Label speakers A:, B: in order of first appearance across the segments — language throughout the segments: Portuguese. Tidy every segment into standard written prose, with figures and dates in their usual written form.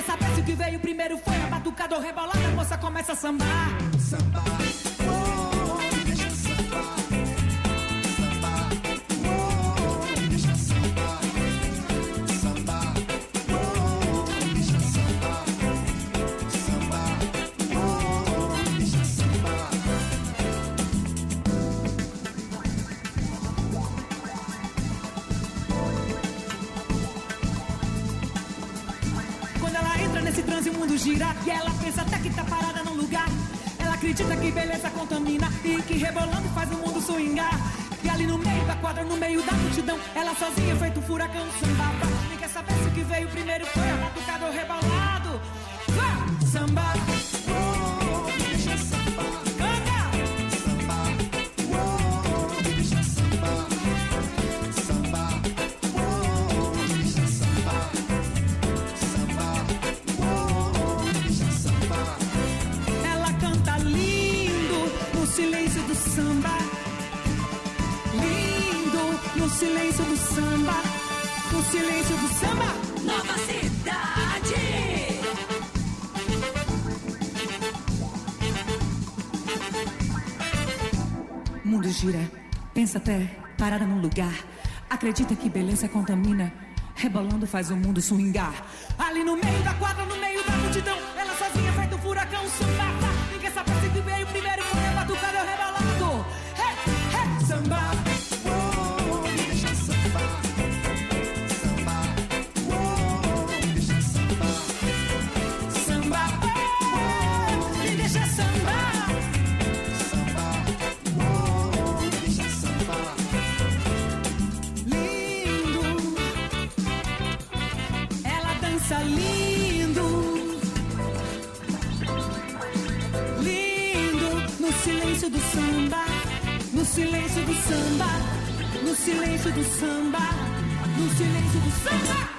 A: quer saber se o que veio primeiro foi a batucada ou rebolada? A moça começa a sambar.
B: Sambar, oh, deixa sambar. Sambar, oh, deixa sambar. Sambar, oh, deixa sambar. Sambar, oh, deixa sambar.
A: Quando ela entra nesse transe o mundo gira e ela pensa até que tá parada num lugar. Ela acredita que beleza contamina e que rebolando faz o mundo swingar. E ali no meio da quadra, no meio da multidão, ela sozinha feito um furacão sambava. Nem quer saber se o que veio primeiro foi a batucada ou rebolado. Vá, samba,
B: Oh, deixa sambar.
A: canta.
B: Sambar, oh, deixa sambar. Sambar, oh, deixa sambar. Sambar, oh, deixa sambar.
A: Ela canta lindo no silêncio do samba. Lindo no silêncio do samba. No silêncio do samba.
C: Nova Cidade.
A: O mundo gira, pensa até parada num lugar. Acredita que beleza contamina, rebolando faz o mundo swingar. Ali no meio da quadra, no meio da multidão, ela sozinha feito um furacão sambava. Ninguém sabe se o que veio primeiro foi a batucada ou rebolado. Hey, hey, samba.
B: Oh, deixa sambar. Sambar, oh, deixa sambar.
A: Samba, oh, me deixa sambar.
B: Sambar, oh, deixa sambar.
A: Lindo, ela dança lindo. Lindo, no silêncio do samba. No silêncio do samba. No silêncio do samba. No silêncio do samba.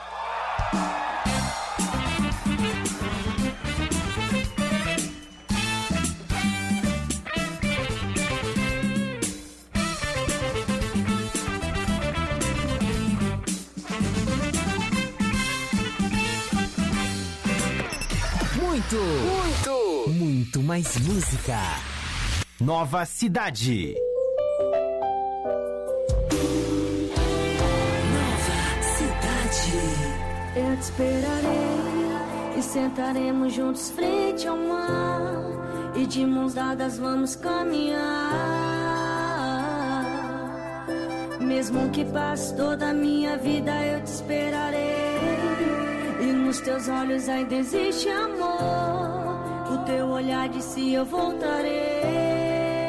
D: Muito mais música. Nova Cidade.
E: Eu te esperarei e sentaremos juntos frente ao mar e de mãos dadas vamos caminhar. Mesmo que passe toda a minha vida eu te esperarei e nos teus olhos ainda existe amor. O teu olhar disse eu voltarei.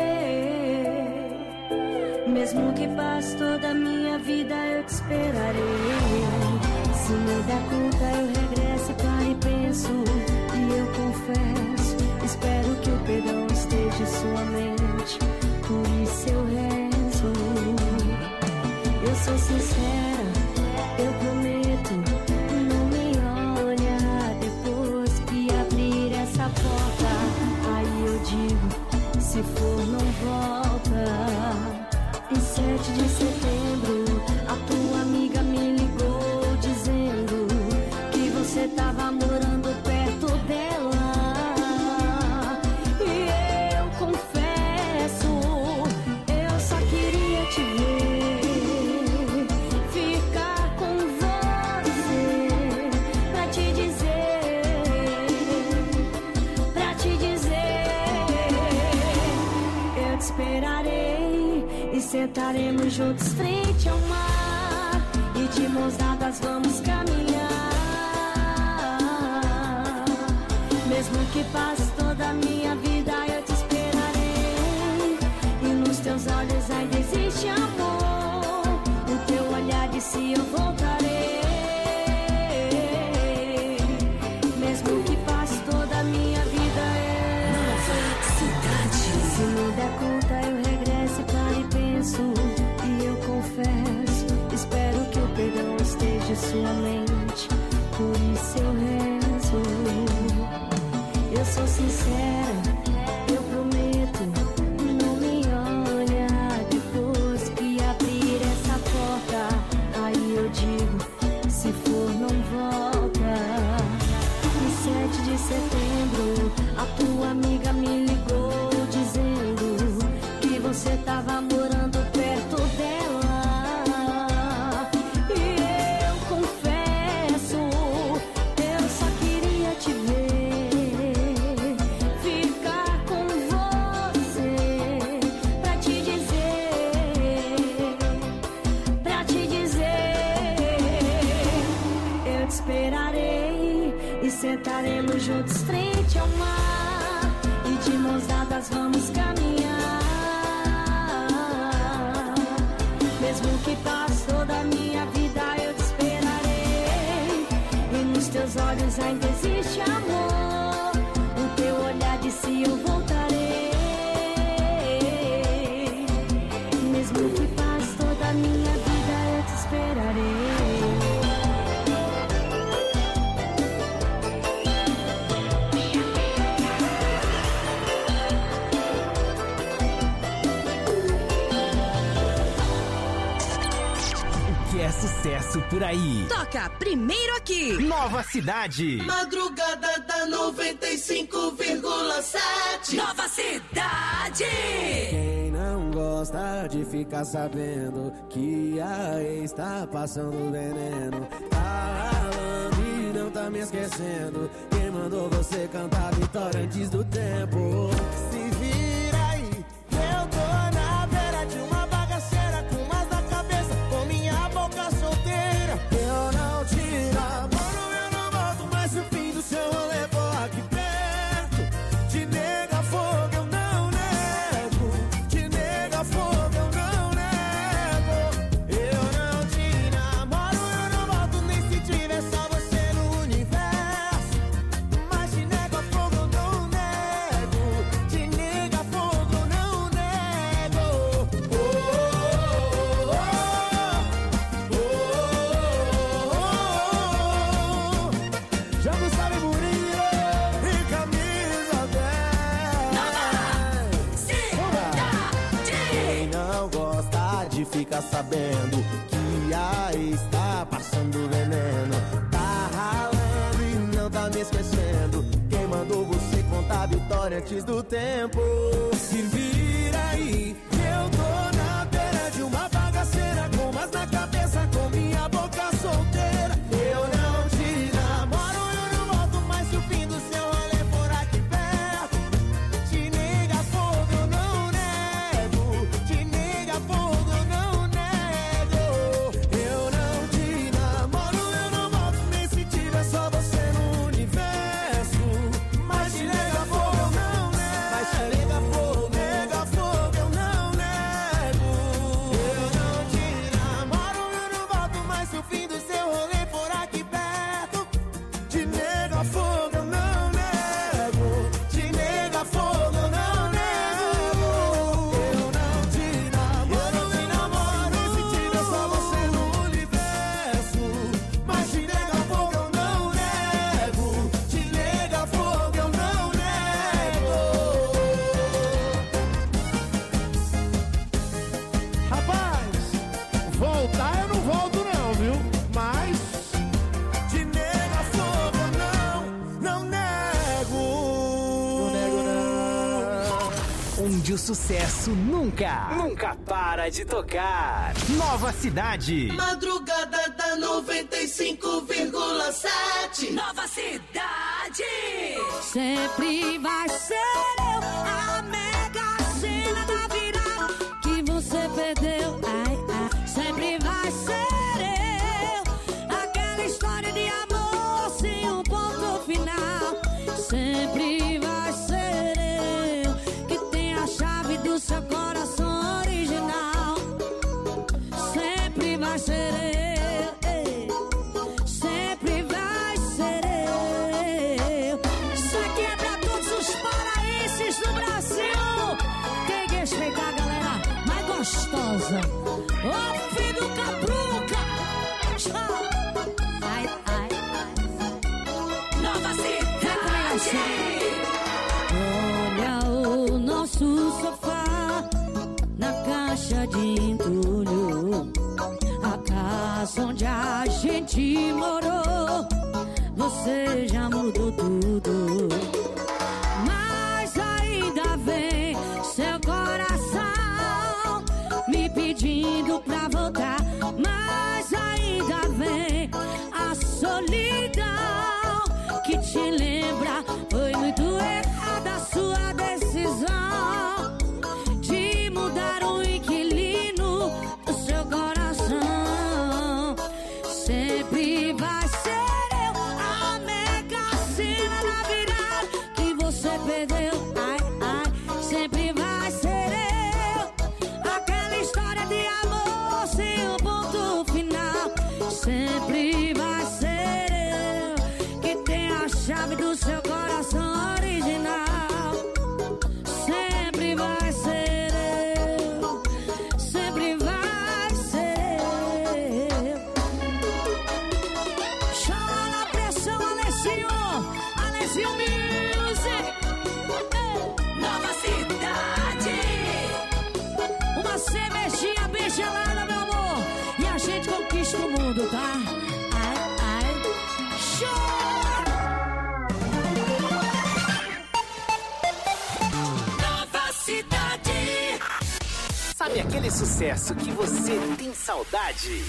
E: Mesmo que passe toda a minha vida eu te esperarei. Se me der conta eu regresso e paro e penso. E eu confesso, espero que o perdão esteja em sua mente. Por isso eu rezo. Eu sou sincera, eu prometo. Não me olha depois que abrir essa porta. Aí eu digo, se for não volta. Em 7 de setembro a tua amiga me ligou dizendo que você tava morando perto dela. E eu confesso, eu só queria te ver, ficar com você, pra te dizer, eu te esperarei e sentaremos juntos frente ao mar e de mãos dadas vamos caminhar. Mesmo que passe toda a minha vida eu te esperarei e nos teus olhos ainda existe amor. O teu olhar disse eu voltarei. Mesmo que passe toda a minha vida se me der conta eu regresso e paro e penso. E eu confesso, espero que o perdão esteja em sua mente. Por isso eu rezo. Eu sou sincera, e sentaremos juntos frente ao mar e de mãos dadas vamos caminhar. Mesmo que passe toda a minha vida eu te esperarei, e nos teus olhos ainda existe amor, o teu olhar disse eu voltarei. Mesmo que passe toda a minha vida eu te esperarei.
D: É sucesso por aí.
C: Toca primeiro aqui.
D: Nova Cidade.
B: Madrugada da 95,7.
C: Nova Cidade.
F: Quem não gosta de ficar sabendo que a ex tá passando veneno, tá ralando e não tá me esquecendo. Quem mandou você cantar a vitória antes do tempo? Se vira aí, eu tô na beira de uma bagaceira com mais na cabeça, com minha boca solteira. Eu não te namoro, eu não volto mais se o fim do seu rolê for aqui perto. Te nega fogo, eu não nego. Te nega fogo, eu não nego. Eu não te namoro, eu não volto nem se tiver só você no universo. Mas te nega fogo, eu não nego. Te nega fogo, eu não nego. Oh, oh, oh, oh, oh. Já não sabe Murilo e camisa 10. Quem não gosta de ficar sabendo que a ex tá passando veneno, tá ralando e não tá me esquecendo. Quem mandou você contar a vitória antes do tempo? Se vira aí, eu tô na beira de uma bagaceira com mais na cabeça, com minha boca solteira. Eu não te namoro, eu não volto mais se o fim do seu rolê for aqui perto. Te nega fogo, eu não nego. Te nega fogo, eu não nego. Eu não te namoro, eu não volto nem se tiver só você no universo. Mas te nega fogo, eu não nego. Mas te nega fogo, eu não nego. Eu não te namoro, eu não volto mais se o fim do seu rolê for aqui perto. Te nega fogo, eu não nego. Te nega fogo, eu não nego. Eu não te namoro, nem se tiver só você no universo. Mas te nega fogo, eu não nego. Te nega fogo, eu não nego. Rapaz, voltar eu não volto não, viu? Mas te nega fogo, eu não nego. Não nego não.
D: Onde o sucesso nunca para de tocar. Nova Cidade.
B: Madrugada da 95,7.
C: Nova Cidade.
E: Sempre vai ser eu a mega cena da virada que você perdeu. Ai, ai. Sempre vai ser eu aquela história de amor sem um ponto final. Sempre vai ser eu que tem a chave do seu coração original. Sempre vai ser eu. Sempre vai ser eu. Isso aqui é pra todos os paraenses do Brasil. Tem que respeitar a galera mais gostosa. Ô filho do Capruca. Tchau. Ai, ai, ai.
C: Nova Cidade.
E: Olha o nosso sofá na caixa de entulho, a casa onde a gente morou. Você já mudou tudo, mas ainda vem seu coração me pedindo pra voltar. Mas ainda vem a solidão que te lembra. Foi muito errada a sua decisão de mudar o inquilino do seu coração. Sempre vai ser eu a mega perdeu. Ai, ai, sempre vai ser eu. Aquela história de amor sem um ponto final. Sempre vai ser eu que tem a chave do seu coração original. Sempre vai ser eu. Sempre vai ser eu. Chama na pressão, Alessinho. Alessinho Music.
C: Nova Cidade.
E: Uma cervejinha bem gelada, meu amor. E a gente conquista o mundo, tá? Ai, ai. Show!
C: Nova Cidade.
D: Sabe aquele sucesso que você tem saudade?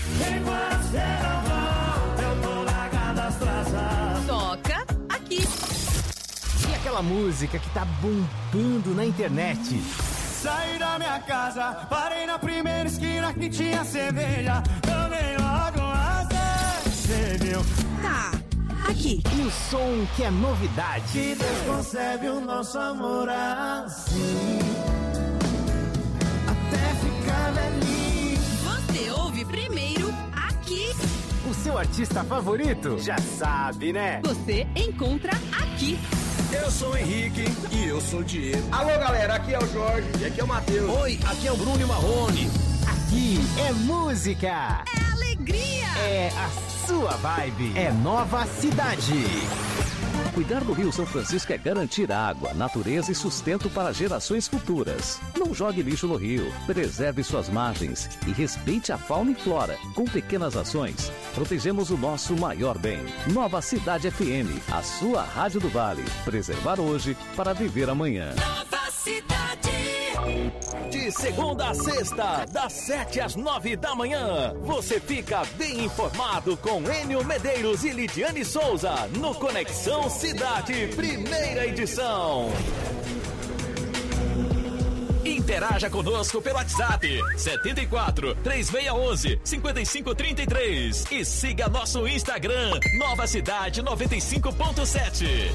C: Toca aqui.
D: E aquela música que tá bombando na internet?
F: Saí da minha casa, parei na primeira esquina que tinha cerveja. Tomei logo uma cerveja.
C: Tá, aqui.
D: E o som que é novidade?
F: Que Deus concebe o nosso amor assim, até ficar velhinho.
C: Você ouve primeiro aqui.
D: O seu artista favorito? Já sabe, né?
C: Você encontra aqui.
G: Eu sou o Henrique e eu sou o Diego.
H: Alô, galera, aqui é o Jorge e aqui é o Matheus.
G: Oi, aqui é o Bruno e Marrone.
D: Aqui é música.
C: É alegria.
D: É a sua vibe. É Nova Cidade.
I: Cuidar do Rio São Francisco é garantir água, natureza e sustento para gerações futuras. Não jogue lixo no rio, preserve suas margens e respeite a fauna e flora. Com pequenas ações, protegemos o nosso maior bem. Nova Cidade FM, a sua rádio do Vale. Preservar hoje para viver amanhã.
C: Nova Cidade.
I: De segunda a sexta, das 7 às 9 da manhã, você fica bem informado com Enio Medeiros e Lidiane Souza no Conexão Cidade, primeira edição. Interaja conosco pelo WhatsApp 74 3611 5533 e siga nosso Instagram Nova Cidade 95.7.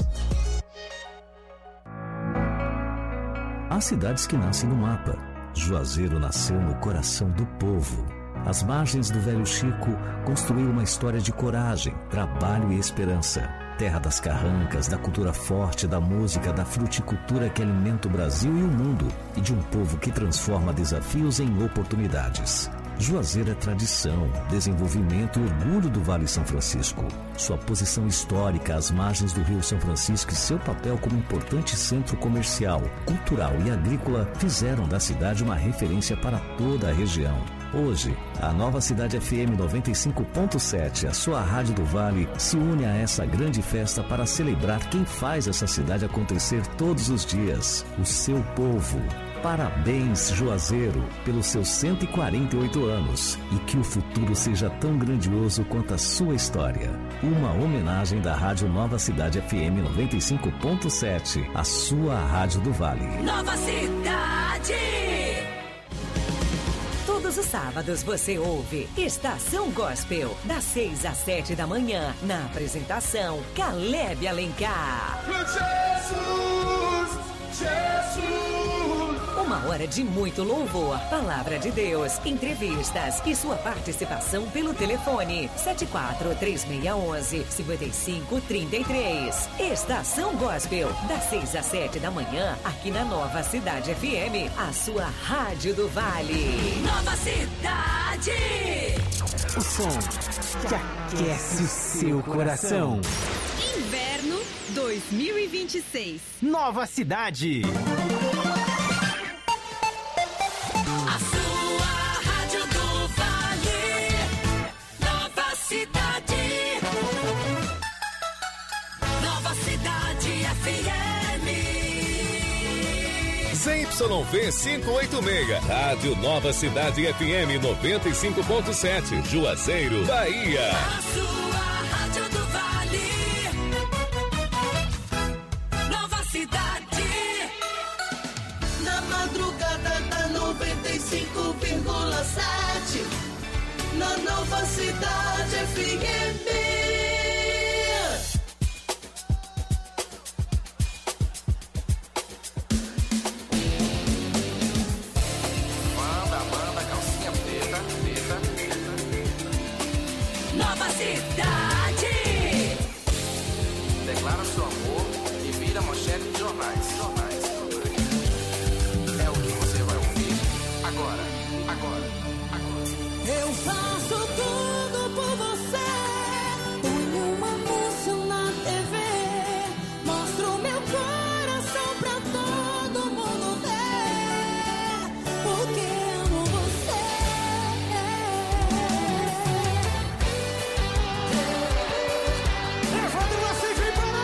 J: Há cidades que nascem no mapa. Juazeiro nasceu no coração do povo. Às margens do Velho Chico, construiu uma história de coragem, trabalho e esperança. Terra das carrancas, da cultura forte, da música, da fruticultura que alimenta o Brasil e o mundo, e de um povo que transforma desafios em oportunidades. Juazeiro é tradição, desenvolvimento e orgulho do Vale São Francisco. Sua posição histórica às margens do Rio São Francisco e seu papel como importante centro comercial, cultural e agrícola fizeram da cidade uma referência para toda a região. Hoje, a Nova Cidade FM 95.7, a sua rádio do Vale, se une a essa grande festa para celebrar quem faz essa cidade acontecer todos os dias, o seu povo. Parabéns, Juazeiro, pelos seus 148 anos e que o futuro seja tão grandioso quanto a sua história. Uma homenagem da Rádio Nova Cidade FM 95.7, a sua rádio do Vale.
C: Nova Cidade.
K: Todos os sábados você ouve Estação Gospel, das 6 às 7 da manhã, na apresentação Caleb Alencar.
F: Jesus, Jesus.
K: Uma hora de muito louvor, palavra de Deus, entrevistas e sua participação pelo telefone 74-3611-5533. Estação Gospel, das 6 às 7 da manhã, aqui na Nova Cidade FM, a sua rádio do Vale.
C: Nova Cidade.
D: O som que aquece o seu coração.
C: Inverno 2026.
D: Nova Cidade.
C: A sua rádio do Vale. Nova Cidade. Nova Cidade FM.
L: ZYV 586, Rádio Nova Cidade FM 95.7, Juazeiro, Bahia.
C: A sua rádio do Vale. Nova Cidade.
B: Na madrugada da 95,7, na Nova Cidade FM.
M: seu amor e vira manchete de jornais. É o que você vai ouvir agora.
A: Eu faço tudo por você. Ponho um anúncio na TV, mostro meu coração pra todo mundo ver, porque amo você.
F: Levando você e vem para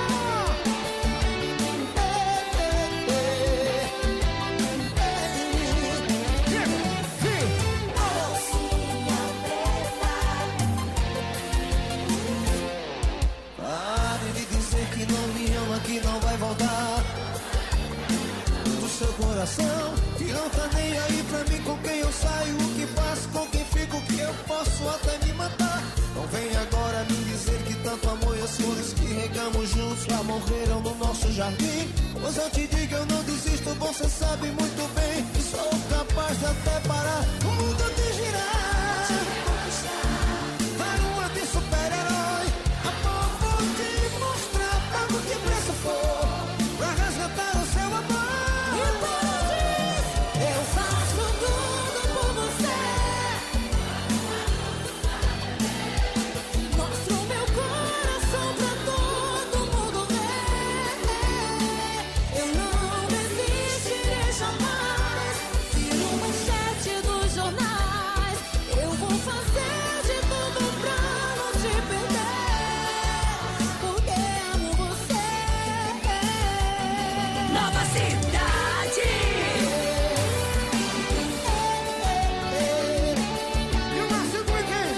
F: que não me ama, que não vai voltar do seu coração, que não tá nem aí pra mim, com quem eu saio, o que faço, com quem fico, que eu posso até me matar. Não vem agora me dizer que tanto amor e as flores que regamos juntos já morreram no nosso jardim. Mas eu te digo, eu não desisto, você sabe muito bem que sou capaz de até parar o mundo de girar. Para uma de super-herói, o que preço for pra resgatar o seu amor.
A: Eu faço tudo por você. Mostro meu coração pra todo mundo ver. Eu não desistirei jamais. Viro manchete dos jornais. Eu vou fazer de tudo pra não te perder, porque amo você.
C: Nova Cidade.
F: E o Márcio Weekend.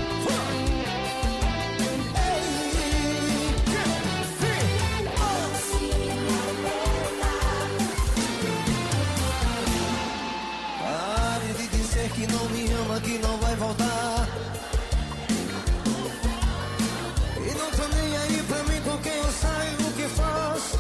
F: Pare de dizer que não me ama, que não vai voltar. E não tá nem aí pra mim, com quem eu saio, o que faço.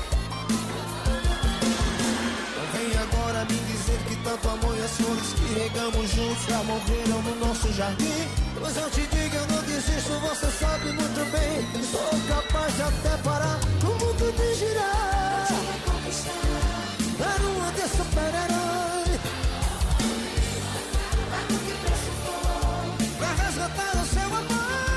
F: Não vem agora me dizer que tanto amor e as flores que regamos juntos já morreram no nosso jardim. Mas eu te digo, eu não desisto, você sabe muito bem. Sou capaz de até parar o mundo de girar. Dar uma de super-herói, pra resgatar o seu amor.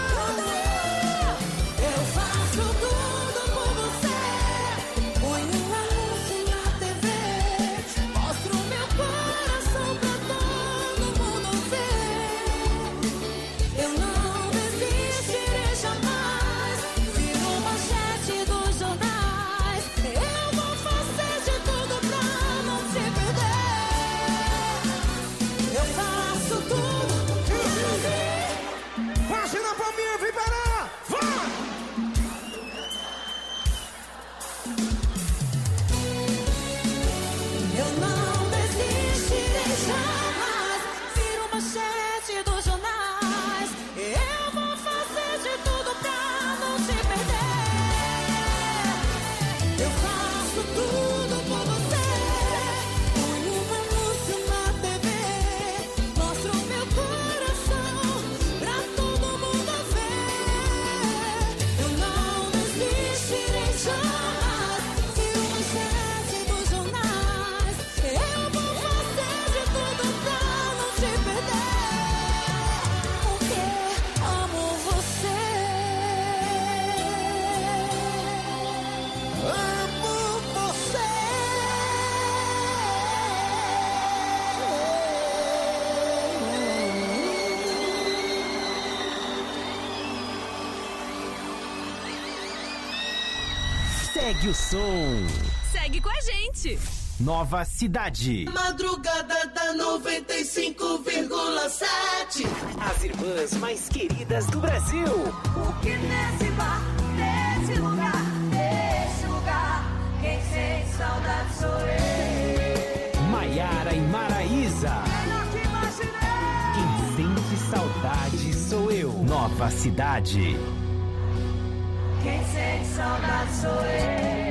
A: Eu faço tudo por você. Ponho um anúncio na TV, mostro meu coração pra todo mundo ver. Eu não desistirei jamais. Viro manchete dos jornais. Eu vou fazer de tudo pra não te perder. Eu faço tudo por você.
F: Imagina pra mim, vem parar! Vai!
A: Eu não desistirei jamais. Viro manchete dos jornais. Eu vou fazer de tudo pra não te perder. Eu faço tudo por você. Ponho um anúncio na TV, mostro meu coração pra todo mundo ver. Eu não desistirei jamais. Viro manchete dos jornais. Eu vou fazer de tudo pra não te perder, porque amo você.
F: Amo você.
D: Segue o som.
C: Segue com a gente.
D: Nova Cidade.
B: Madrugada da 95,7.
D: As irmãs mais queridas do Brasil.
C: Porque nesse bar, nesse lugar, quem sente saudade sou eu.
D: Maiara e Maraísa.
C: Melhor que imaginei.
D: Quem sente saudade sou eu. Nova Cidade.
C: Quem sente saudade sou eu.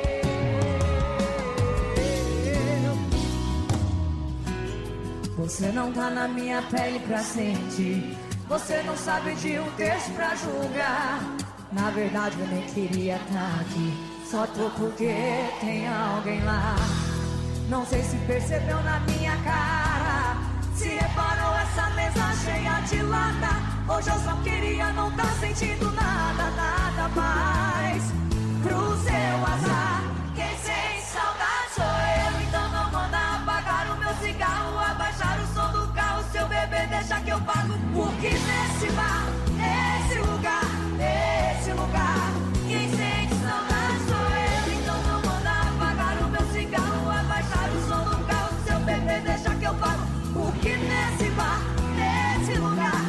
C: Você não tá na minha pele pra sentir. Você não sabe de um texto pra julgar. Na verdade eu nem queria estar aqui. Só tô porque tem alguém lá. Não sei se percebeu na minha cara. Se reparou essa mesa cheia de lata. Hoje eu só queria não tá sentindo nada, nada mais. Pro seu azar, quem sente saudade sou eu. Então não manda apagar o meu cigarro, abaixar o som do carro. Seu bebê deixa que eu pago. Porque nesse bar, nesse lugar, quem sente saudade sou eu. Então não manda apagar o meu cigarro, abaixar o som do carro. Seu bebê deixa que eu pago. Porque nesse bar, nesse lugar,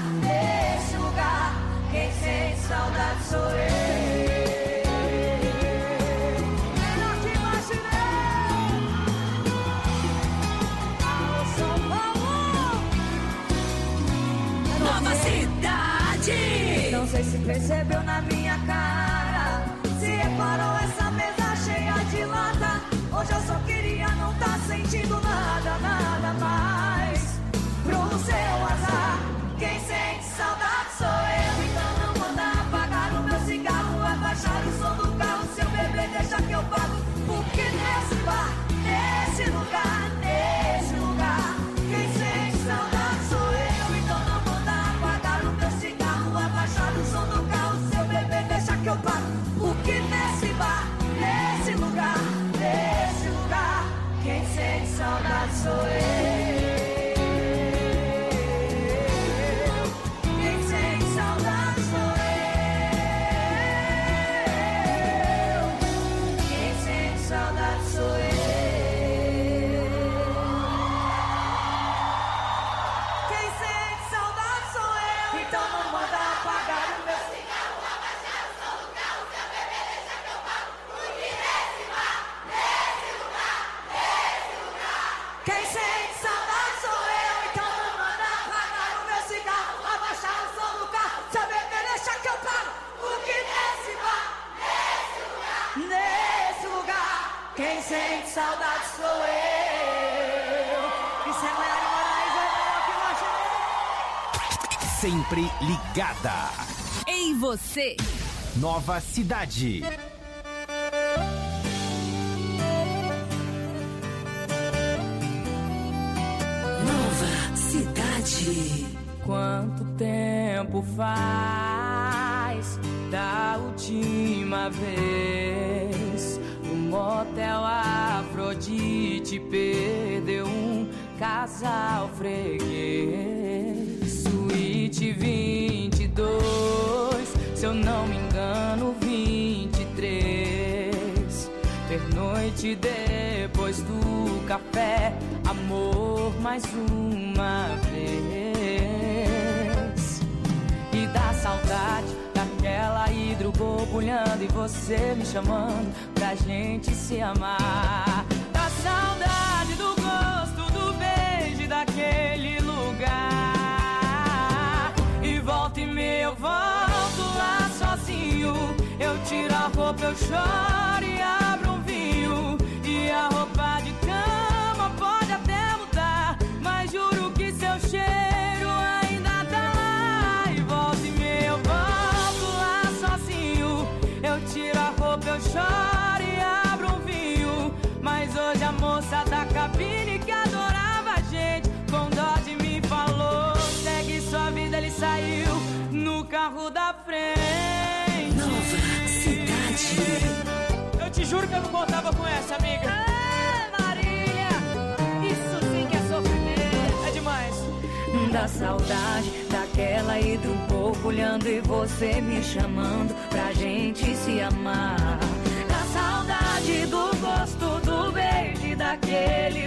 C: quem sente saudade sou eu.
K: Nova Cidade.
C: Não sei se percebeu na minha cara. Se reparou essa mesa cheia de lata. Hoje eu só queria não tá sentindo nada, nada mais. Pro seu azar, quem sente saudade sou eu. Então não manda apagar o meu cigarro, abaixar o som do carro. Seu bebê deixa que eu pago. Porque nesse bar, nesse lugar, quem sente saudade sou eu. Então não manda apagar o meu cigarro, abaixar o som do carro. Seu bebê deixa que eu pago. Porque nesse bar, nesse lugar, quem sente saudade sou eu. Quem sente saudade sou eu. Quem sente saudade sou eu. Quem sente saudade sou eu. Então não manda apagar o meu cigarro, abaixar o som do carro. Seu bebê deixa que eu pago. Porque nesse bar, nesse lugar, quem sente saudade sou eu. Então não manda apagar o meu cigarro, abaixar o som do carro. Seu bebê deixa que eu pago. Porque nesse bar, nesse lugar, quem sente saudade sou eu. Isso é Maiara Moraes, é melhor que eu achei.
D: Sempre ligada.
K: Em você.
D: Nova Cidade.
K: Nova Cidade.
N: Quanto tempo faz da última vez no motel Afrodite perdeu um casal freguês? Suíte 22, se eu não me engano 23. Pernoite depois do café, amor mais uma vez. E dá saudade daquela hidro borbulhando e você me chamando pra gente se amar. Dá saudade do gosto do beijo daquele lugar. E volta e meia eu volto lá sozinho. Eu tiro a roupa, eu choro e abro um vinho. E a roupa de cama pode até mudar, mas juro que seu cheiro ainda tá lá. E volta e meia eu volto lá sozinho. Eu tiro a roupa, eu choro e abro um vinho. Mas hoje a moça da cabine que adorava a gente com dó de mim falou: segue sua vida, ele saiu no carro da frente.
K: Nova Cidade.
N: Eu te juro que eu não contava com essa, amiga.
C: Ah, Marília, isso sim que é sofrimento.
N: É demais.
C: Dá saudade daquela hidro borbulhando e você me chamando pra gente se amar. Dá saudade do gosto do beijo daquele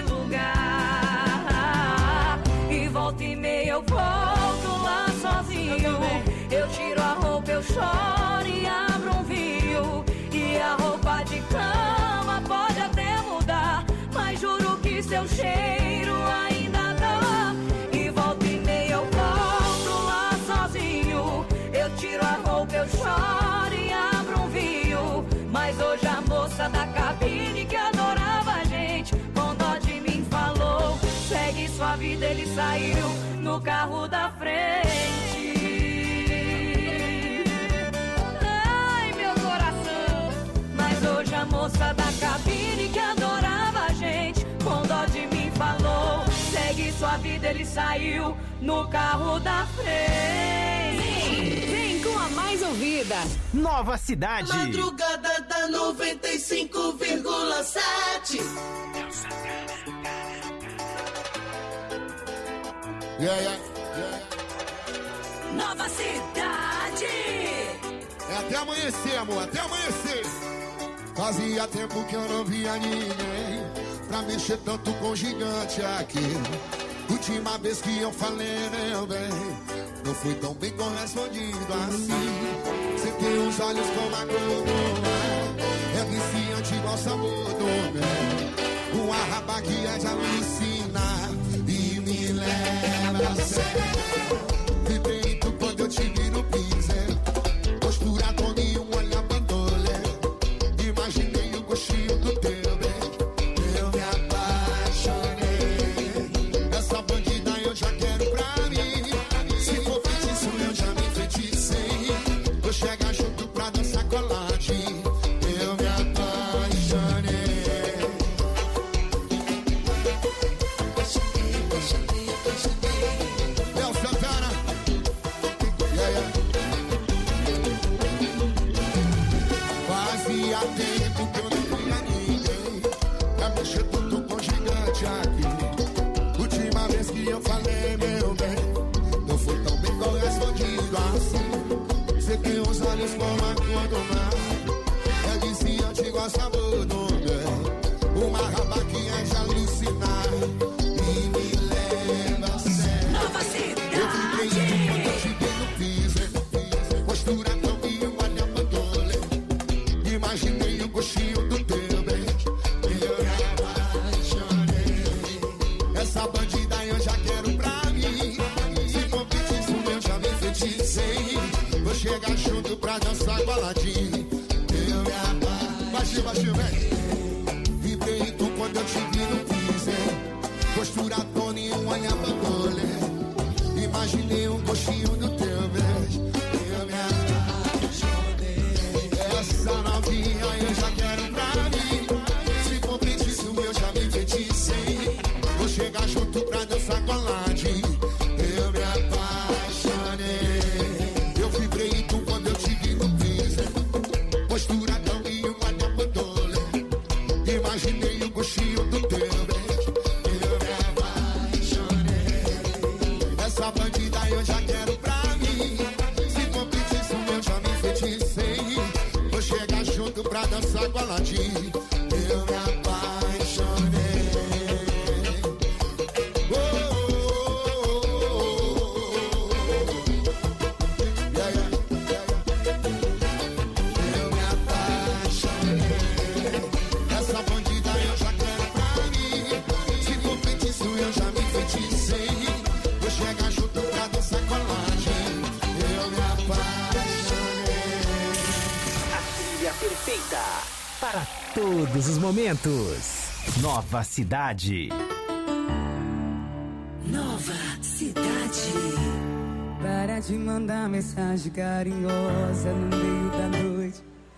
C: lugar. E volta e meia eu volto lá sozinho. Eu tiro a roupa, eu choro e abro um vinho. E a roupa de cama pode até mudar, mas juro que seu cheiro ainda tá lá. E volta e meia eu volto lá sozinho. Eu tiro a roupa, eu choro e abro um vinho. Mas hoje a moça da cabine que adorava a gente com dó de mim falou: segue sua vida, ele saiu no carro da frente. Ai, meu coração. Mas hoje a
N: a moça da cabine que adorava a gente, com dó de mim falou: segue sua vida, ele saiu no carro da frente.
D: Vem com a mais ouvida, Nova Cidade.
B: Madrugada da 95,7.
K: Nova Cidade.
O: É até amanhecer, amor, até amanhecer. Fazia tempo que eu não via ninguém pra mexer tanto com gigante aqui. Última vez que eu falei, meu bem, não fui tão bem correspondido assim. Você tem os olhos como a coroa, é viciante igual sabor do mel. Uma raba que é de alucinar e me leva a sério. Me deito quando eu te vi no piso, postura com nenhum olhar bandolé. Imaginei o gostinho do teu bem, eu me apaixonei. Essa bandida eu já quero pra mim. Se for feitiço eu já me enfeiticei. Vou chegar junto pra dançar coladinho. Eu me apaixonei. Léo Santana, fazia tempo que eu não via ninguém pra mexer tudo com gigante aqui. Última vez que eu falei, meu bem, não foi tão bem correspondido assim. Você tem os olhos como a cor do mar, é viciante igual sabor do mel. Uma raba que é de alucinar e me leva a sério.
K: Nova Cidade.
O: Eu fiquei quando eu te vi no piso, postura tão minha, olha bandolé. Imaginei o gostinho do teu beijo, eu me apaixonei. Essa bandida eu já quero pra mim. Se for feitiço eu já me enfeiticei. Vou chegar junto pra dançar coladinho. Eu me apaixonei. Baixinho, baixinho, vem. Vibrei tu quando eu te vi no piso, postura tona e um olhar bandolé. Imaginei um gostinho do teu beijo, eu me apaixonei. Essa novinha eu já quero pra mim. Se for feitiço eu já me enfeiticei. Vou chegar junto pra dançar coladinho. Eu me apaixonei. Eu vibrei tu quando eu te vi no piso, postura tão e um olhar bandolé. Imaginei o gostinho do teu beijo, eu me apaixonei. Essa bandida eu já quero pra mim. Se for feitiço eu já me enfeiticei. Vou chegar junto pra dançar coladinho. Eu me apaixonei. Oh, yeah, yeah. Eu me apaixonei. Essa bandida eu já quero pra mim. Se for feitiço eu já me enfeiticei. Vou chegar junto pra dançar colagem. Eu me apaixonei.
D: A trilha perfeita para todos os momentos. Nova Cidade.
K: Nova Cidade.
A: Para de mandar mensagem carinhosa no meio da noite.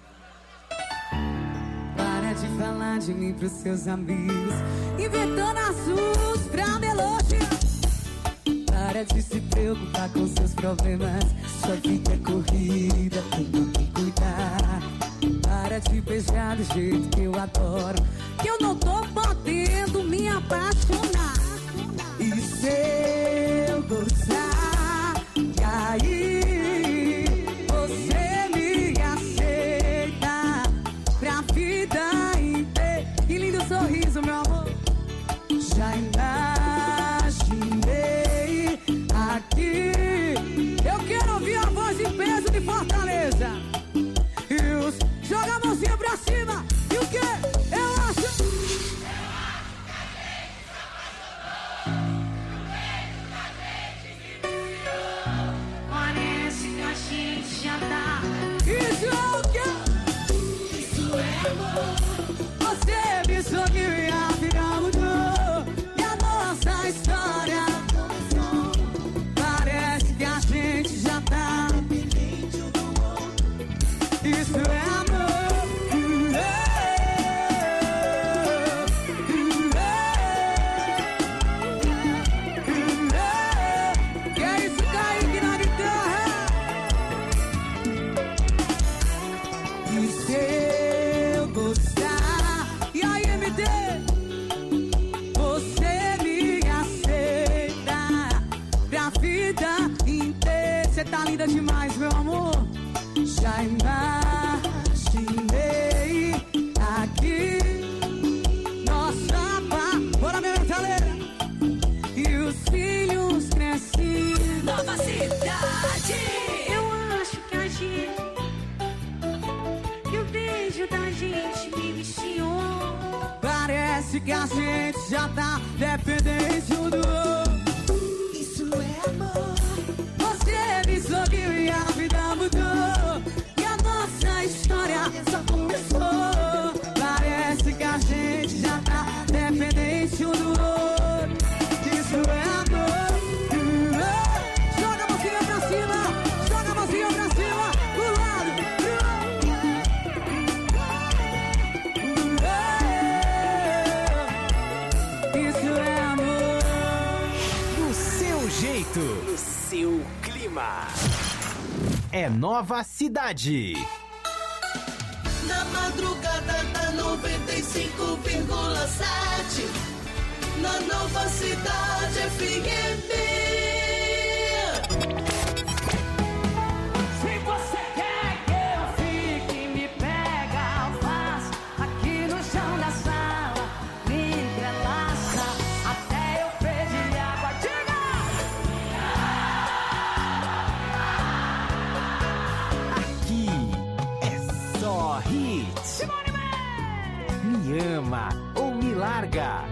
A: Para de falar de mim pros seus amigos, inventando assuntos pra me elogiar. Para de se preocupar com seus problemas, sua vida é corrida, tem que cuidar. Para de beijar do jeito que eu adoro, que eu não tô podendo me apaixonar. E se eu gostar, e aí você me aceita pra vida inteira. Que lindo sorriso, meu amor. Já imaginei aqui. Eu quero ouvir a voz de peso de Fortaleza. E os joga a mãozinha pra cima. E o que? Eu acho. Parece que a gente já tá. Isso é o que? Isso é amor. Você me sorriu e a vida mudou. E a nossa história parece que a gente já tá. Isso é amor. Parece que a gente já tá dependente um do outro. Isso é amor. Você me sorriu e a vida mudou. E a nossa história só começou. Parece que a gente já tá dependente um do outro. Isso é amor. Joga a mãozinha pra cima. Joga a mãozinha pra cima. Pro lado. Isso é amor.
D: Do seu jeito, no seu clima. É Nova Cidade.
B: Na madrugada da 95,7. Na Nova Cidade FM.
C: Se você quer que eu fique, me pega, faz aqui no chão da sala, me entrelaça até eu pedir água. Diga!
D: Aqui é só hits. Me ama ou me larga.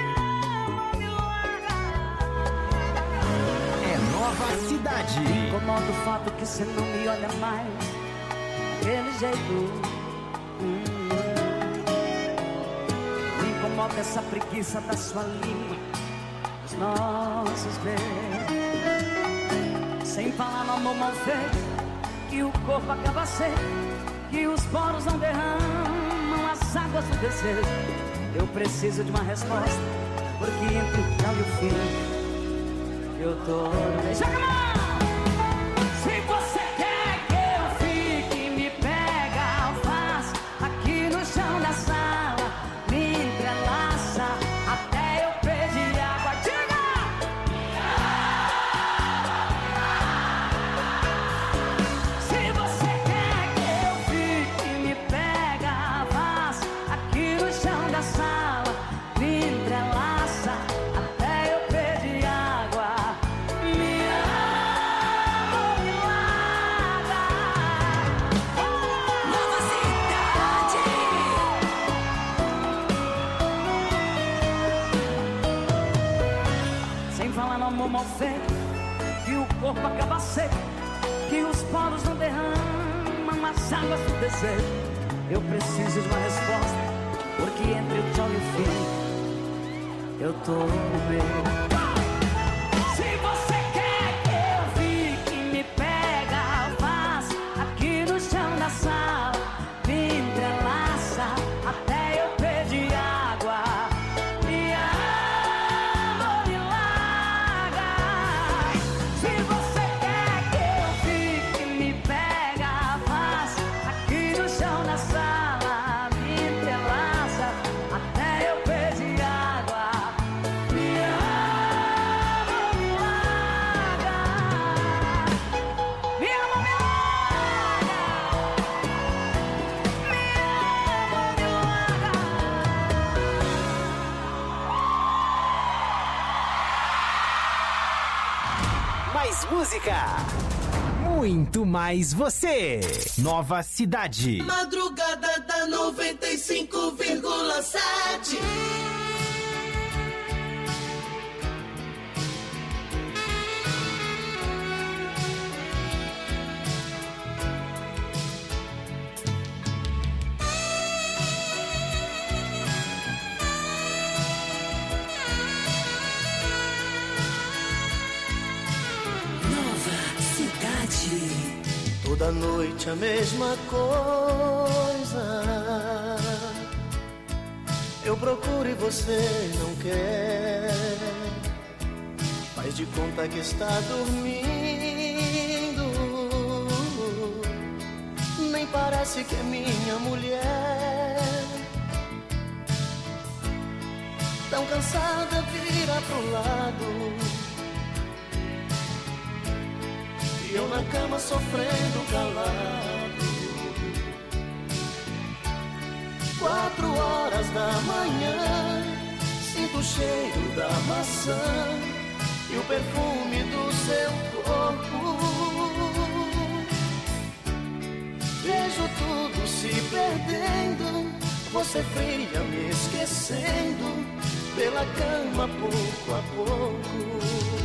D: Nova Cidade.
C: Me incomoda o fato que você não me olha mais daquele jeito. Me incomoda essa preguiça da sua língua, dos nossos beijos. Sem falar no amor mal feito, que o corpo acaba seco, que os poros não derramam as águas do desejo. Eu preciso de uma resposta, porque entre o tchau e o fim eu tô no... Joga a mão! Se você quer que eu fique, me pega, faz aqui no chão da sala, me entrelaça até eu pedir água. Diga! Se você quer que eu fique, me pega, faz aqui no chão da sala, me entrelaça até eu pedir água. Amor mal feito, que o corpo acaba seco, que os poros não derramam as águas do desejo. Eu preciso de uma resposta, porque entre o tchau e o fim eu tô no meio. Se você quer que eu fique, me pega, faz aqui no chão da sala, me entrelaça até eu pedir água.
D: Música, muito mais você. Nova Cidade.
B: Madrugada da 95,7.
F: Toda noite a mesma coisa. Eu procuro e você não quer. Faz de conta que está dormindo. Nem parece que é minha mulher. Tão cansada, vira pro lado. E eu na cama sofrendo calado. 4 horas da manhã, sinto o cheiro da maçã e o perfume do seu corpo. Vejo tudo se perdendo você fria me esquecendo pela cama pouco a pouco.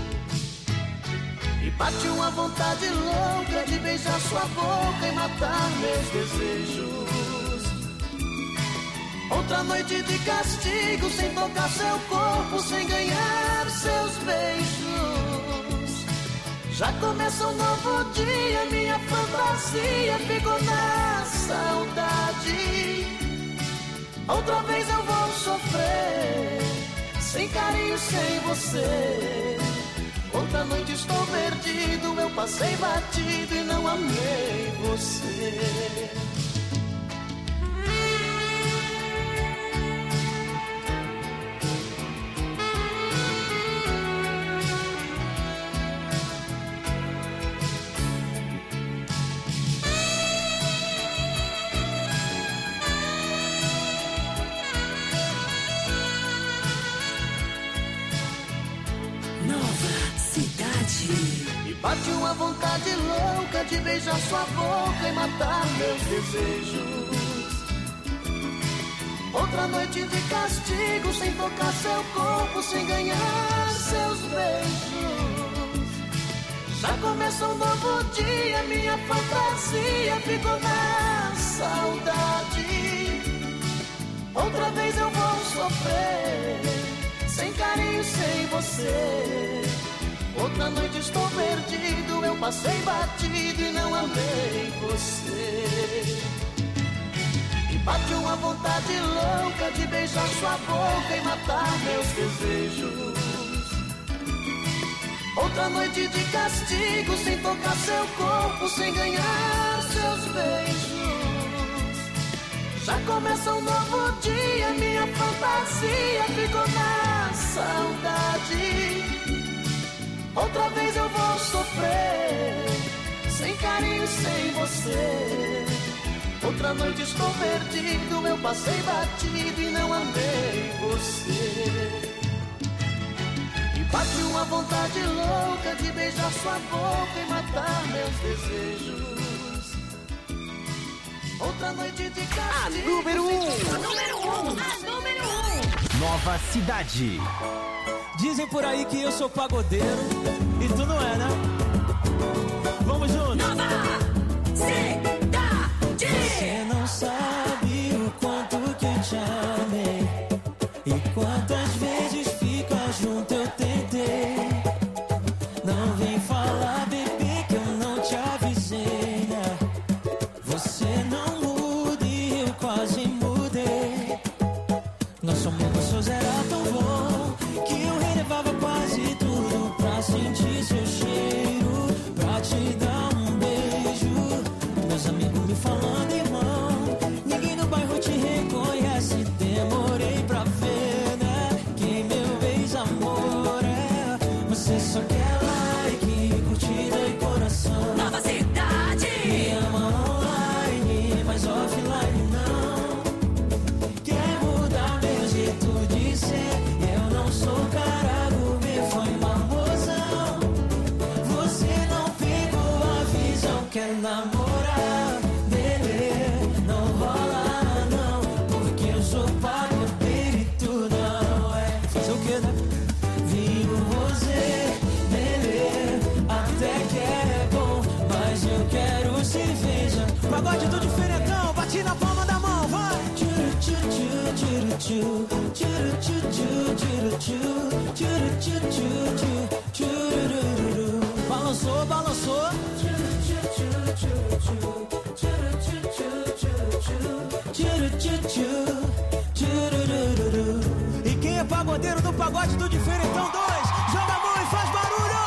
F: E bate uma vontade louca de beijar sua boca e matar meus desejos. Outra noite de castigo, sem tocar seu corpo, sem ganhar seus beijos. Já começa um novo dia, minha fantasia ficou na saudade. Outra vez eu vou sofrer, sem carinho, sem você. Outra noite estou perdido, eu passei batido e não amei você. E bate uma vontade louca de beijar sua boca e matar meus desejos. Outra noite de castigo, sem tocar seu corpo, sem ganhar seus beijos. Já começa um novo dia, minha fantasia ficou na saudade. Outra vez eu vou sofrer, sem carinho, sem você. Outra noite estou perdido, eu passei batido e não amei você. E bate uma vontade louca de beijar sua boca e matar meus desejos. Outra noite de castigo, sem tocar seu corpo, sem ganhar seus beijos. Já começa um novo dia, minha fantasia ficou na saudade. Outra vez eu vou sofrer, sem carinho, sem você. Outra noite estou perdido, eu passei batido e não amei você. E bate uma vontade louca de beijar sua boca e matar meus desejos. Outra noite de castigo.
D: A número 1. Nova Cidade.
P: Dizem por aí que eu sou pagodeiro e tu não é, né? Vamos juntos!
K: Nova Cidade!
P: Você não sabe o quanto que eu te amei e quantas vezes ficar junto eu tentei. Não vem falar, bebê, que eu não te avisei, né? Você não muda e eu quase mudei. Nosso amor era tão bom que eu relevava quase tudo pra sentir seu cheiro, pra te dar um beijo. Meus amigos me falando, irmão, ninguém no bairro te reconhece. Demorei pra ver, né, quem meu ex-amor é. Você só quer like, curtida e coração.
K: Nova Cidade!
P: Me ama online, mas offline não. Quer mudar meu jeito de ser? Eu não sou cara gourmet, foi uma mozão. Você não pegou a visão. Quer namorar, beleza, não rola não, porque eu sou pagodeiro e tu não é. Fazer o que, né? Vinho rosé, beleza, até que é bom, mas eu quero cerveja. Pagode do diferentão, bate na palma da mão, vai! Balançou, balançou. E quem é pagodeiro do pagode do diferentão 2, joga a mão e faz barulho.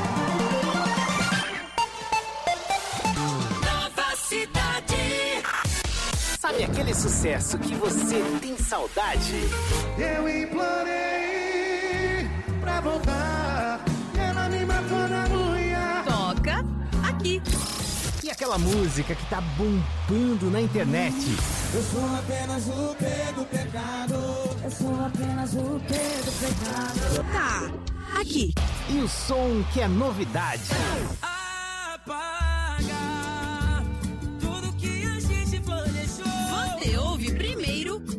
K: Nova Cidade!
D: Sabe aquele sucesso que você tem saudade?
F: Eu implorei pra voltar, ela me matou na unha.
K: Toca aqui.
D: E aquela música que tá bombando na internet?
F: Eu sou apenas o que do pecado.
E: Eu sou apenas o que do pecado.
K: Tá aqui.
D: E o som que é novidade?
N: Apaga tudo que a gente planejou.
K: Você ouve primeiro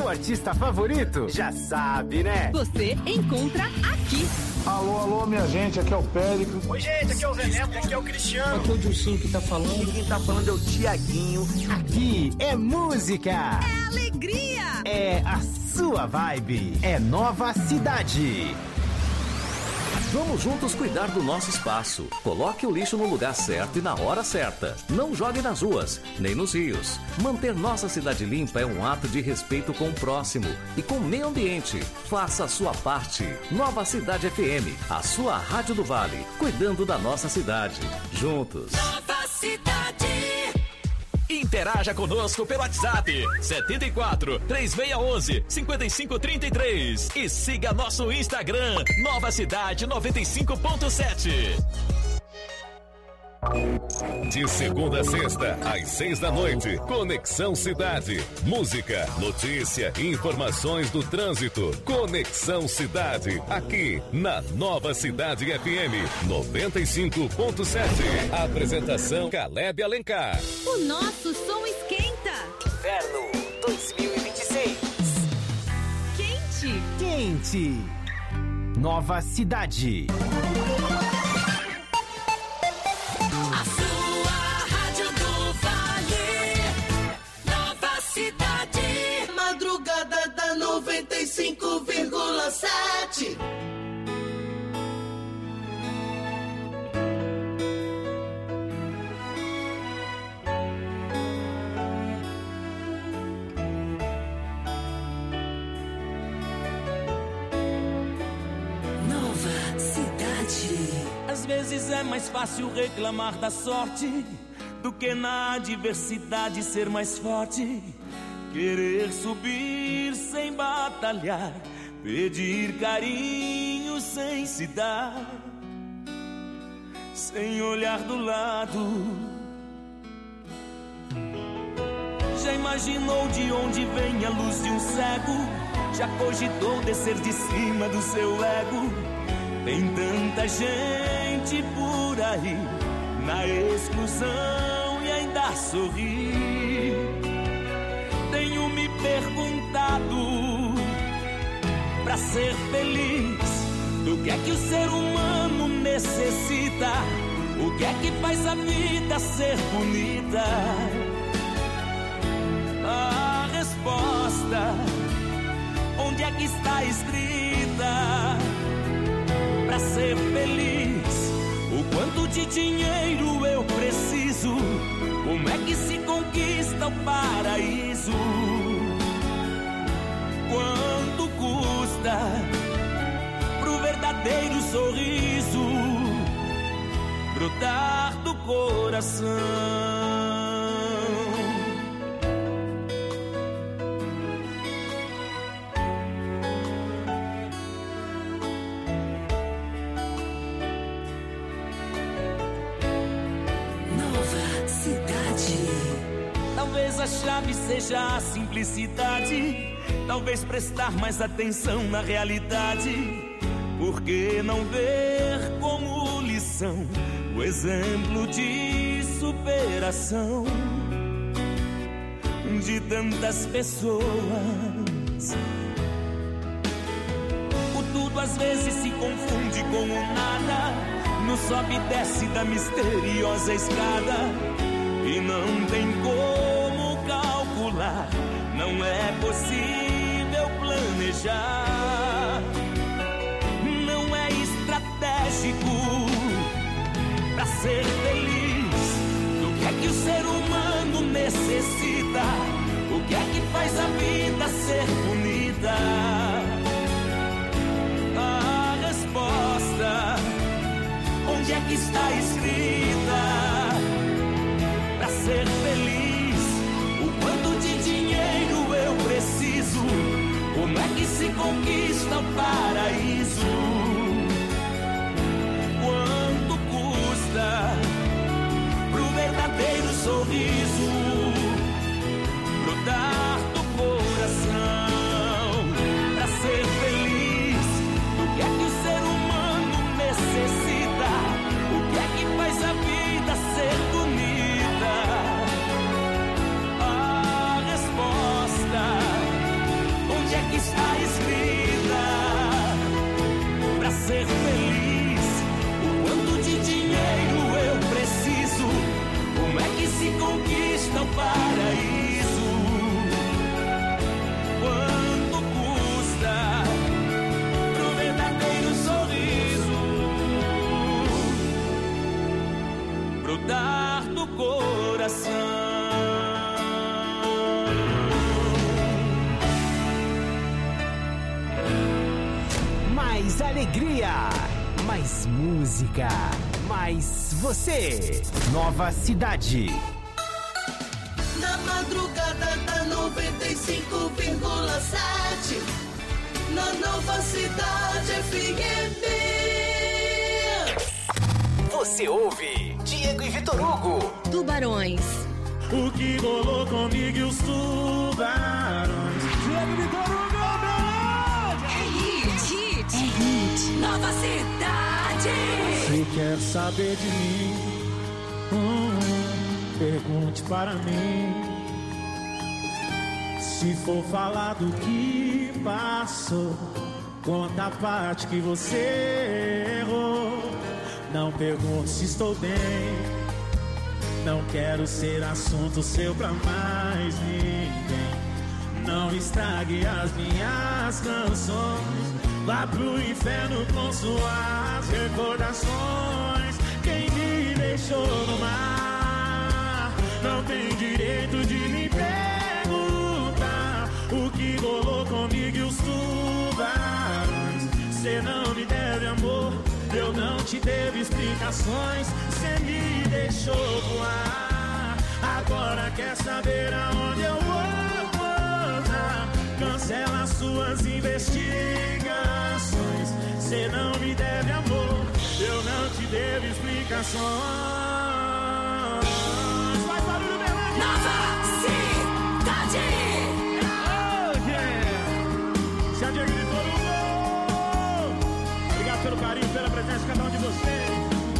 D: seu artista favorito? Já sabe, né?
Q: Você encontra aqui.
R: Alô, minha gente, aqui é o Péricles.
H: Oi, gente, aqui é o Zé Neto, aqui é o Cristiano.
R: Aqui é o Dilcinho que tá falando.
D: E quem tá falando é o Tiaguinho. Aqui é música.
Q: É alegria.
D: É a sua vibe. É Nova Cidade.
I: Vamos juntos cuidar do nosso espaço. Coloque o lixo no lugar certo e na hora certa. Não jogue nas ruas, nem nos rios. Manter nossa cidade limpa é um ato de respeito com o próximo e com o meio ambiente. Faça a sua parte. Nova Cidade FM, a sua Rádio do Vale, cuidando da nossa cidade. Juntos.
B: Nova Cidade.
G: Interaja conosco pelo WhatsApp 74 3611 5533 e siga nosso Instagram Nova Cidade 95.7.
L: De segunda a sexta, às 6 da noite, Conexão Cidade. Música, notícia e informações do trânsito. Conexão Cidade, aqui na Nova Cidade FM 95.7. Apresentação Caleb Alencar.
Q: O nosso som esquenta.
D: Inverno 2026.
Q: Quente.
D: Nova Cidade.
B: Madrugada da 95,7.
P: Nova Cidade.
N: Às vezes é mais fácil reclamar da sorte do que na adversidade ser mais forte. Querer subir sem batalhar, pedir carinho sem se dar, sem olhar do lado. Já imaginou de onde vem a luz de um cego? Já cogitou descer de cima do seu ego? Tem tanta gente por aí na exclusão e ainda sorri. Tenho me perguntado, pra ser feliz, do que é que o ser humano necessita? O que é que faz a vida ser bonita? A resposta, onde é que está escrita? Pra ser feliz, o quanto de dinheiro eu preciso? Como é que se conquista o paraíso? Quanto custa pro verdadeiro sorriso brotar do coração? Talvez a chave seja a simplicidade, talvez prestar mais atenção na realidade. Por que não ver como lição o exemplo de superação de tantas pessoas? O tudo às vezes se confunde com o nada, no sobe e desce da misteriosa escada. E não tem como calcular, não é possível planejar. Não é estratégico pra ser feliz. Do que é que o ser humano necessita? O que é que faz a vida ser bonita? A resposta, onde é que está escrita? Pra ser feliz, o quanto de dinheiro eu preciso? Como é que se conquista o paraíso? Quanto custa pro verdadeiro sorriso brotar do coração? Pra ser feliz, o que é que o ser humano necessita? O que é que faz a vida ser bonita?
D: Mais alegria, mais música, mais você. Nova Cidade.
B: Na madrugada da 95,7. Na Nova Cidade FM.
D: Você ouve Diego e Vitor Hugo.
Q: Tubarões.
P: O que rolou comigo e os tubarões. Diego e Vitor Hugo.
B: É hit. Nova Cidade.
P: Se quer saber de mim, pergunte para mim. Se for falar do que passou, conta a parte que você errou. Não pergunte se estou bem, não quero ser assunto seu pra mais ninguém. Não estrague as minhas canções, vá pro inferno com suas recordações. Quem me deixou no mar não tem direito de me perguntar o que rolou comigo e os tubarões. Cê não me deve amor, eu não te devo explicações. Cê me deixou voar, agora quer saber aonde eu vou pousar. Cancela suas investigações. Cê não me deve amor, eu não te devo explicações. Faz barulho, Belândia!
B: Nova Cidade!
P: Oh, yeah! Se a Diego Vitor Hugo! Obrigado pelo carinho, pela presença de cada um de vocês.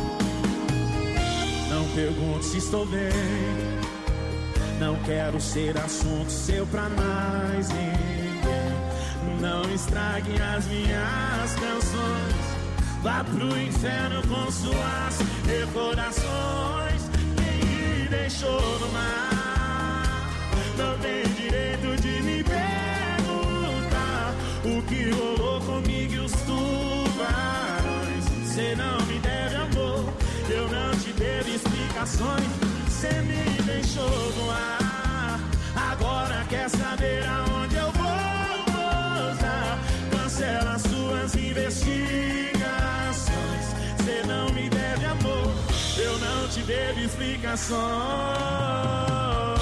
P: Não pergunte se estou bem, não quero ser assunto seu pra mais ninguém. Não estrague as minhas canções, vá pro inferno com suas recordações. Quem me deixou no mar não tem direito de me perguntar o que rolou comigo e os tubarões. Cê não me deve amor, eu não te devo explicações. Cê me deixou no ar, agora quer saber aonde eu vou pousar. Cancela suas investigações. Cê não me deve amor, eu não te devo explicações.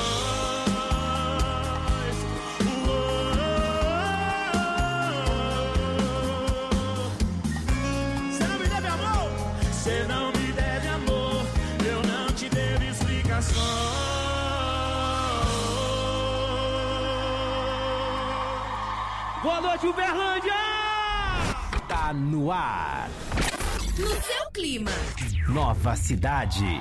P: Cê não me deve amor, cê não me deve amor, eu não te devo explicações.
D: Boa noite, Uberlândia! Tá no ar.
Q: No seu clima.
D: Nova Cidade.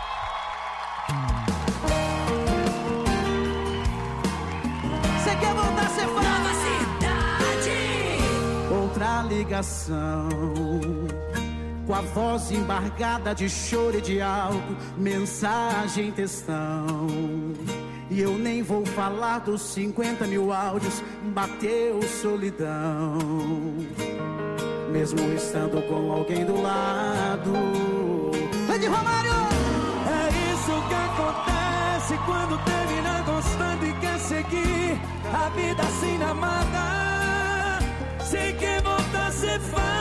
F: Você quer voltar, você fala.
B: Nova Cidade.
F: Outra ligação, com a voz embargada de choro e de álcool, mensagem, textão. E eu nem vou falar dos 50 mil áudios, bateu solidão. Mesmo estando com alguém do lado. Vem, Romário!
P: É isso que acontece quando termina gostando e quer seguir a vida assim na mata. Sei que voltar cê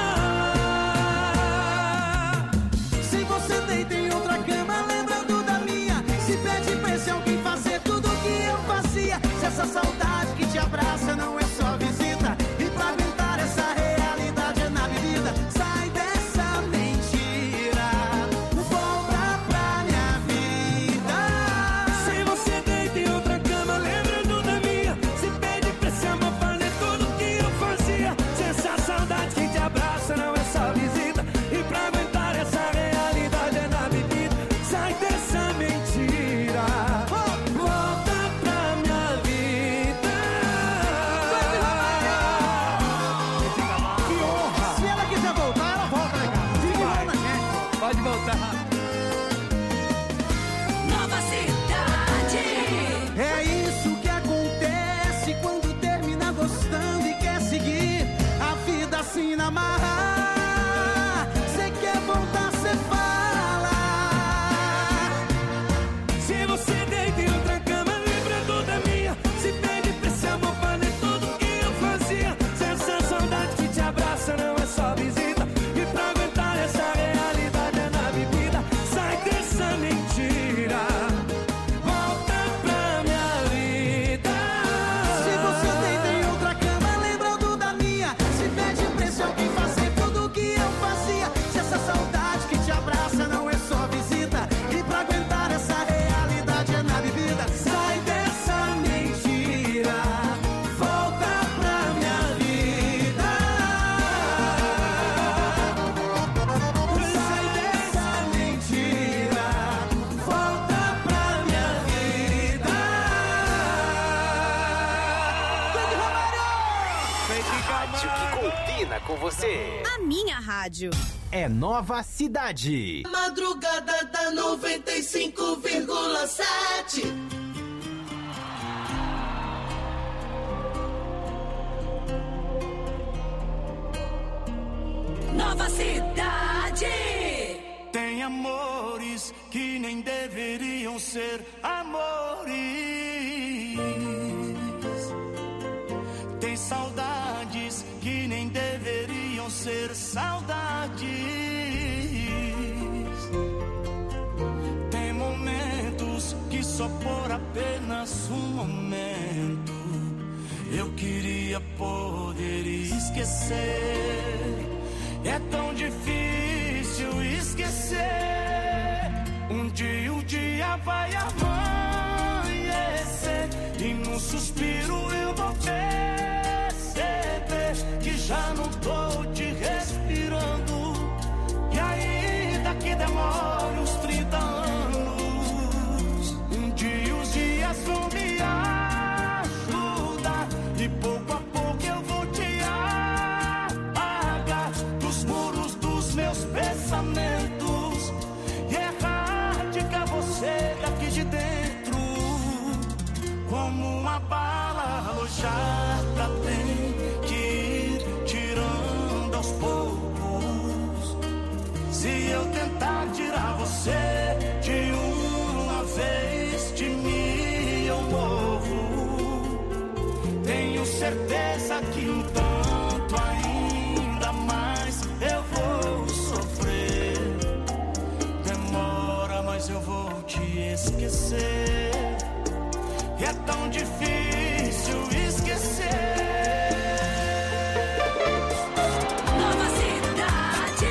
P: faz.
F: Se você deita em outra cama lembrando da minha, se pede pra esse alguém fazer tudo o que eu fazia. Se essa saudade que te abraça não é só visita, e pra aguentar essa realidade é na bebida. Sai dessa mentira, volta pra minha vida.
P: Se você deita em outra cama lembrando da minha, se pede pra esse amor fazer tudo o que eu fazia. Se essa saudade que te abraça não é só visita, e pra aguentar essa realidade é na bebida. Sai dessa mentira, volta pra minha vida.
D: rádio que combina com você.
Q: A minha rádio.
D: É Nova Cidade.
B: Madrugada da 95,7. Nova Cidade.
P: Tem amores que nem deveriam ser amores. Tem saudades que nem deveriam ser saudades. Tem momentos que só por apenas um momento eu queria poder esquecer. É tão difícil esquecer. Um dia vai amanhecer e num suspiro eu vou perceber que já não tô te respirando. E ainda que demore uns 30 anos, um dia os dias vão me ajudar e pouco a pouco eu vou te apagar dos muros dos meus pensamentos e erradicar você daqui de dentro. Como uma bala alojada tem que ir tirando aos poucos. Se eu tentar tirar você de uma vez, de mim eu morro. Tenho certeza que um tanto ainda mais eu vou sofrer. Demora, mas eu vou te esquecer. E é tão difícil esquecer.
B: Nova Cidade.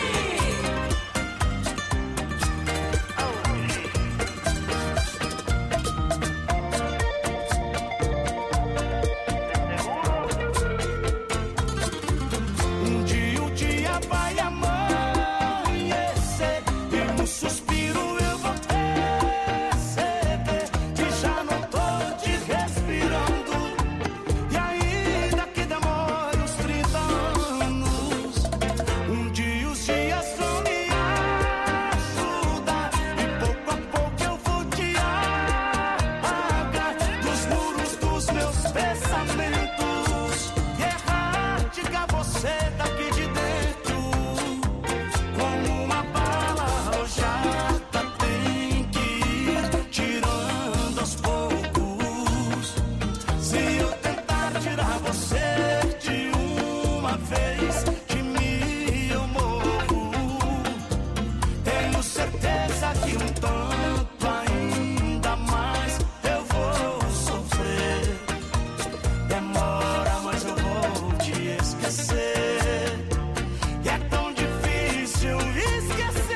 P: Um dia o dia vai amanhecer e no suspiro eu vou perceber que já não tô te respirando. E ainda que demore uns 30 anos, um dia os dias vão me ajudar e pouco a pouco eu vou te apagar dos muros dos meus pensamentos e erradicar você daqui de dentro. Como uma bala alojada tem que ir tirando aos poucos. Se eu tentar tirar você de uma vez, de mim eu morro. Tenho certeza que um tanto ainda mais eu vou sofrer. Demora, mas eu vou te esquecer. E é tão difícil esquecer.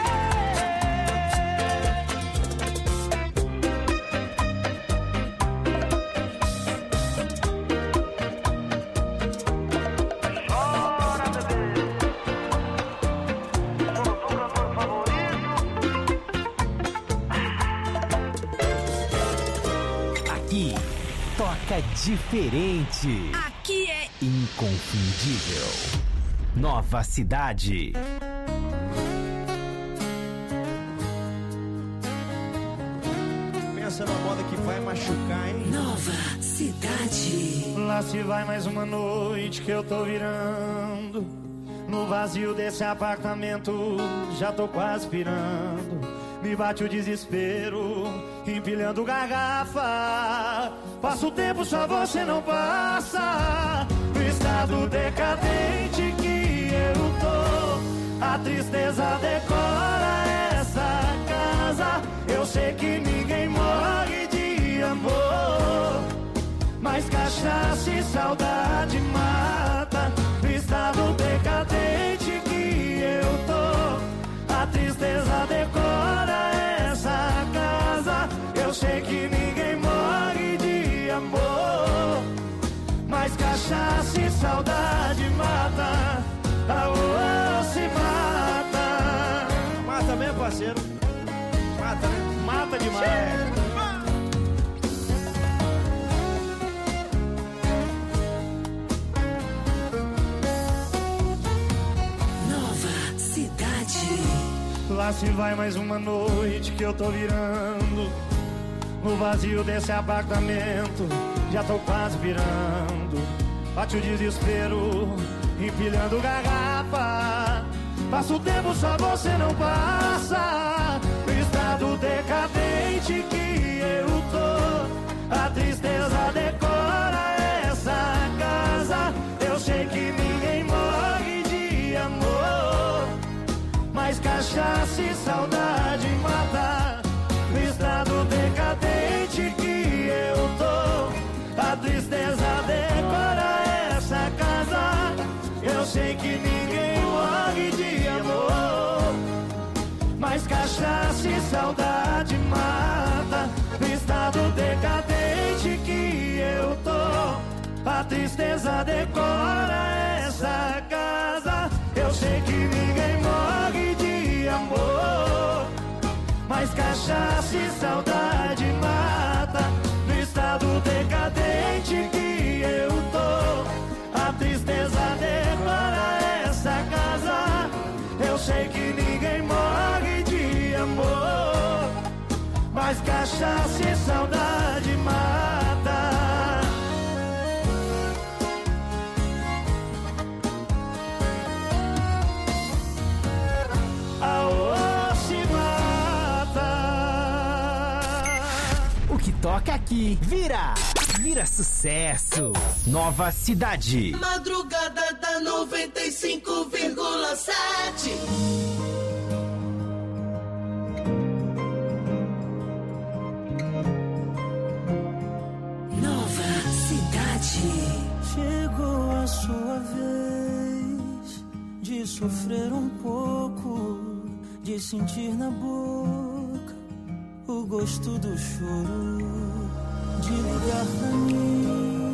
P: Chora, bebê. Sou o teu cantor favorito.
D: Aqui toca diferente.
Q: Aqui é
D: Inconfundível. Nova Cidade.
F: Pensa na moda que vai machucar, hein?
B: Nova Cidade.
R: Lá se vai mais uma noite que eu tô virando. No vazio desse apartamento já tô quase pirando. Me bate o desespero, empilhando garrafa. Passa o tempo, só você não passa. No estado decadente que eu tô, a tristeza decora essa casa. Eu sei que ninguém morre de amor, mas cachaça e saudade mata. No estado decadente que eu tô, a tristeza decora essa casa. Eu sei que ninguém morre de amor, mas cachaça e saudade mata. Aô, se mata.
F: Mata mesmo, parceiro. Mata, né?
R: Mata demais. Lá se vai mais uma noite que eu tô virando. No vazio desse apartamento, já tô quase virando. Bate o desespero, empilhando garrafa. Passa o tempo, só você não passa. No estado decadente que eu tô, a tristeza decora essa casa. Eu sei que ninguém morre de amor, mas cachaça e saudade mata. No estado decadente que eu tô, a tristeza decora essa casa. Eu sei que ninguém morre de amor, mas cachaça e saudade mata. No estado decadente que eu tô, a tristeza decora essa casa. Eu sei que ninguém morre de amor, mas cachaça e saudade mata. No estado decadente que eu tô, a tristeza decora essa casa. Eu sei que ninguém morre de amor, mas cachaça e saudade mata.
D: O que toca aqui vira sucesso. Nova Cidade.
S: Madrugada da 95,7.
P: Chegou a sua vez de sofrer um pouco, de sentir na boca o gosto do choro, de ligar pra mim